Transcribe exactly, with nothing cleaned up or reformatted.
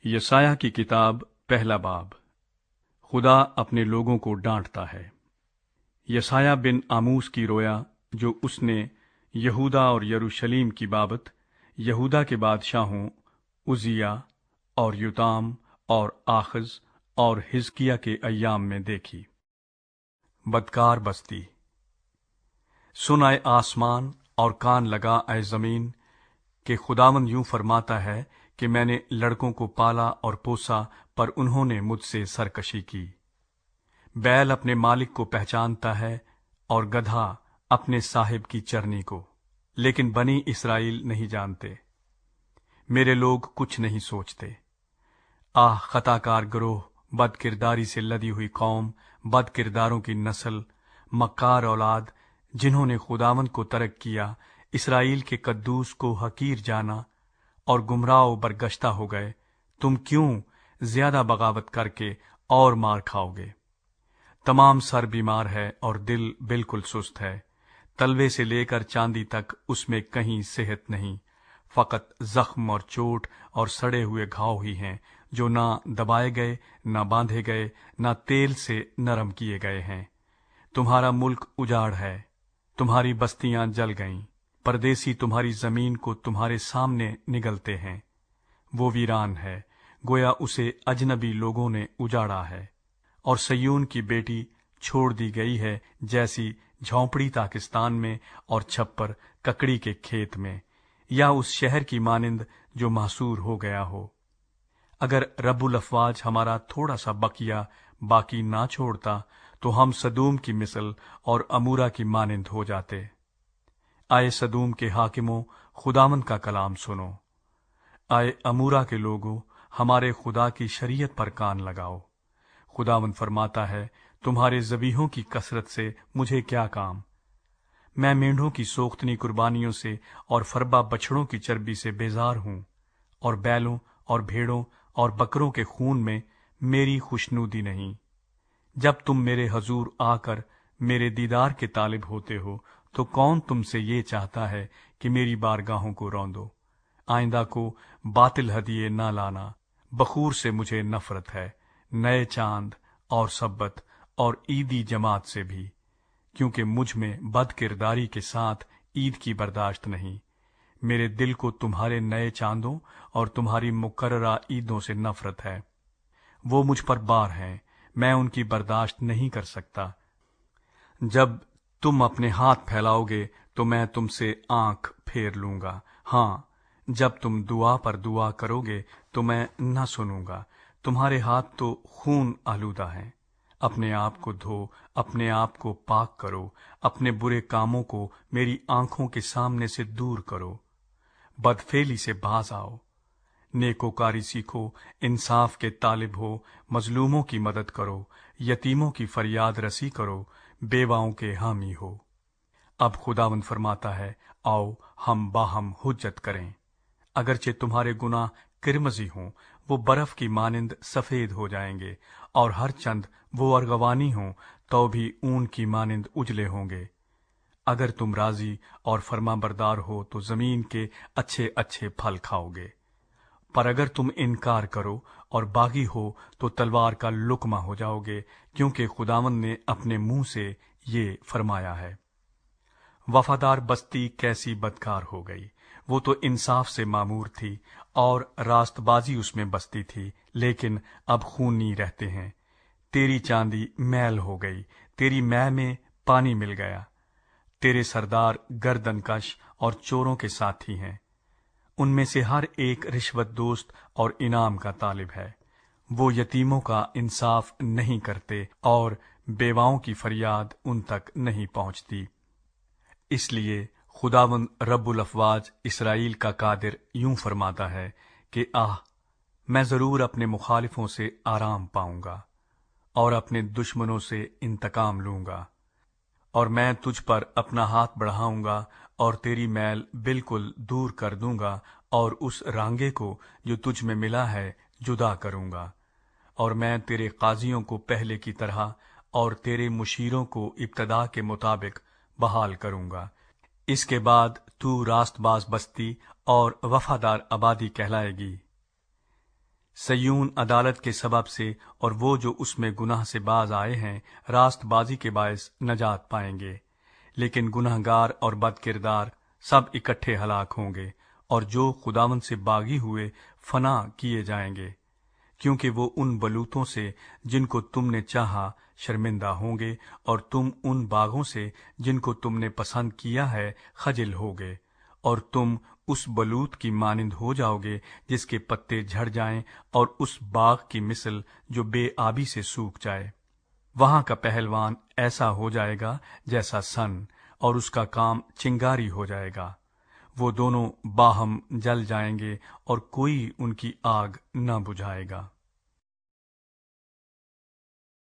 یسایہ کی کتاب پہلا باب۔ خدا اپنے لوگوں کو ڈانٹتا ہے۔ یسایہ بن آموس کی رویا جو اس نے یہودا اور یروشلیم کی بابت یہودا کے بادشاہوں عزیہ اور یوتام اور آخز اور حزقیہ کے ایام میں دیکھی۔ بدکار بستی۔ سن اے آسمان اور کان لگا اے زمین کہ خداوند یوں فرماتا ہے کہ میں نے لڑکوں کو پالا اور پوسا پر انہوں نے مجھ سے سرکشی کی۔ بیل اپنے مالک کو پہچانتا ہے اور گدھا اپنے صاحب کی چرنی کو، لیکن بنی اسرائیل نہیں جانتے، میرے لوگ کچھ نہیں سوچتے۔ آہ خطا کار گروہ، بد کرداری سے لدی ہوئی قوم، بد کرداروں کی نسل، مکار اولاد، جنہوں نے خداوند کو ترک کیا، اسرائیل کے قدوس کو حقیر جانا اور گمراہ و برگشتہ ہو گئے، تم کیوں زیادہ بغاوت کر کے اور مار کھاؤ گے؟ تمام سر بیمار ہے اور دل بالکل سست ہے، تلوے سے لے کر چاندی تک اس میں کہیں صحت نہیں، فقط زخم اور چوٹ اور سڑے ہوئے گھاؤ ہی ہیں، جو نہ دبائے گئے، نہ باندھے گئے، نہ تیل سے نرم کیے گئے ہیں۔ تمہارا ملک اجاڑ ہے، تمہاری بستیاں جل گئیں، پردیسی تمہاری زمین کو تمہارے سامنے نگلتے ہیں۔ وہ ویران ہے، گویا اسے اجنبی لوگوں نے اجاڑا ہے، اور سیون کی بیٹی چھوڑ دی گئی ہے، جیسی جھونپڑی پاکستان میں اور چھپر ککڑی کے کھیت میں، یا اس شہر کی مانند جو محصور ہو گیا ہو۔ اگر رب الافواج ہمارا تھوڑا سا بقیہ باقی نہ چھوڑتا تو ہم سدوم کی مثل اور امورا کی مانند ہو جاتے۔ آئے سدوم کے حاکموں، خداوند کا کلام سنو، آئے امورا کے لوگوں، ہمارے خدا کی شریعت پر کان لگاؤ۔ خداوند فرماتا ہے، تمہارے ذبیحوں کی کثرت سے مجھے کیا کام؟ میں مینڈھوں کی سوختنی قربانیوں سے اور فربا بچڑوں کی چربی سے بیزار ہوں، اور بیلوں اور بھیڑوں اور بکروں کے خون میں میری خوشنودی نہیں۔ جب تم میرے حضور آ کر میرے دیدار کے طالب ہوتے ہو تو کون تم سے یہ چاہتا ہے کہ میری بارگاہوں کو روندو؟ آئندہ کو باطل ہدیے نہ لانا، بخور سے مجھے نفرت ہے، نئے چاند اور سبت اور عیدی جماعت سے بھی، کیونکہ مجھ میں بد کرداری کے ساتھ عید کی برداشت نہیں۔ میرے دل کو تمہارے نئے چاندوں اور تمہاری مقررہ عیدوں سے نفرت ہے۔ وہ مجھ پر بار ہیں، میں ان کی برداشت نہیں کر سکتا۔ جب تم اپنے ہاتھ پھیلاؤ گے تو میں تم سے آنکھ پھیر لوں گا، ہاں جب تم دعا پر دعا کرو گے تو میں نہ سنوں گا۔ تمہارے ہاتھ تو خون آلودہ ہیں، اپنے آپ کو دھو، اپنے آپ کو پاک کرو، اپنے برے کاموں کو میری آنکھوں کے سامنے سے دور کرو۔ بدفعلی سے باز آؤ، نیکوکاری سیکھو، انصاف کے طالب ہو، مظلوموں کی مدد کرو، یتیموں کی فریاد رسی کرو، بیواؤں کے حامی ہو۔ اب خداوند فرماتا ہے، آؤ ہم باہم حجت کریں۔ اگرچہ تمہارے گناہ کرمزی ہوں، وہ برف کی مانند سفید ہو جائیں گے، اور ہر چند وہ ارغوانی ہوں تو بھی اون کی مانند اجلے ہوں گے۔ اگر تم راضی اور فرما بردار ہو تو زمین کے اچھے اچھے پھل کھاؤ گے، پر اگر تم انکار کرو اور باغی ہو تو تلوار کا لقمہ ہو جاؤ گے، کیونکہ خداوند نے اپنے منہ سے یہ فرمایا ہے۔ وفادار بستی کیسی بدکار ہو گئی، وہ تو انصاف سے معمور تھی اور راست بازی اس میں بستی تھی، لیکن اب خونی رہتے ہیں۔ تیری چاندی میل ہو گئی، تیری مے میں پانی مل گیا۔ تیرے سردار گردن کش اور چوروں کے ساتھی ہیں، ان میں سے ہر ایک رشوت دوست اور انعام کا طالب ہے۔ وہ یتیموں کا انصاف نہیں کرتے اور بیواؤں کی فریاد ان تک نہیں پہنچتی۔ اس لیے خداوند رب الافواج اسرائیل کا قادر یوں فرماتا ہے کہ آہ میں ضرور اپنے مخالفوں سے آرام پاؤں گا اور اپنے دشمنوں سے انتقام لوں گا، اور میں تجھ پر اپنا ہاتھ بڑھاؤں گا اور تیری میل بالکل دور کر دوں گا، اور اس رانگے کو جو تجھ میں ملا ہے جدا کروں گا، اور میں تیرے قاضیوں کو پہلے کی طرح اور تیرے مشیروں کو ابتدا کے مطابق بحال کروں گا۔ اس کے بعد تو راست باز بستی اور وفادار آبادی کہلائے گی۔ سیون عدالت کے سبب سے اور وہ جو اس میں گناہ سے باز آئے ہیں راست بازی کے باعث نجات پائیں گے، لیکن گناہ گار اور بد کردار سب اکٹھے ہلاک ہوں گے، اور جو خداوند سے باغی ہوئے فنا کیے جائیں گے، کیونکہ وہ ان بلوتوں سے جن کو تم نے چاہا شرمندہ ہوں گے، اور تم ان باغوں سے جن کو تم نے پسند کیا ہے خجل ہوگے، اور تم اس بلوت کی مانند ہو جاؤ گے جس کے پتے جھڑ جائیں، اور اس باغ کی مثل جو بے آبی سے سوکھ جائے۔ وہاں کا پہلوان ایسا ہو جائے گا جیسا سن، اور اس کا کام چنگاری ہو جائے گا۔ وہ دونوں باہم جل جائیں گے اور کوئی ان کی آگ نہ بجھائے گا۔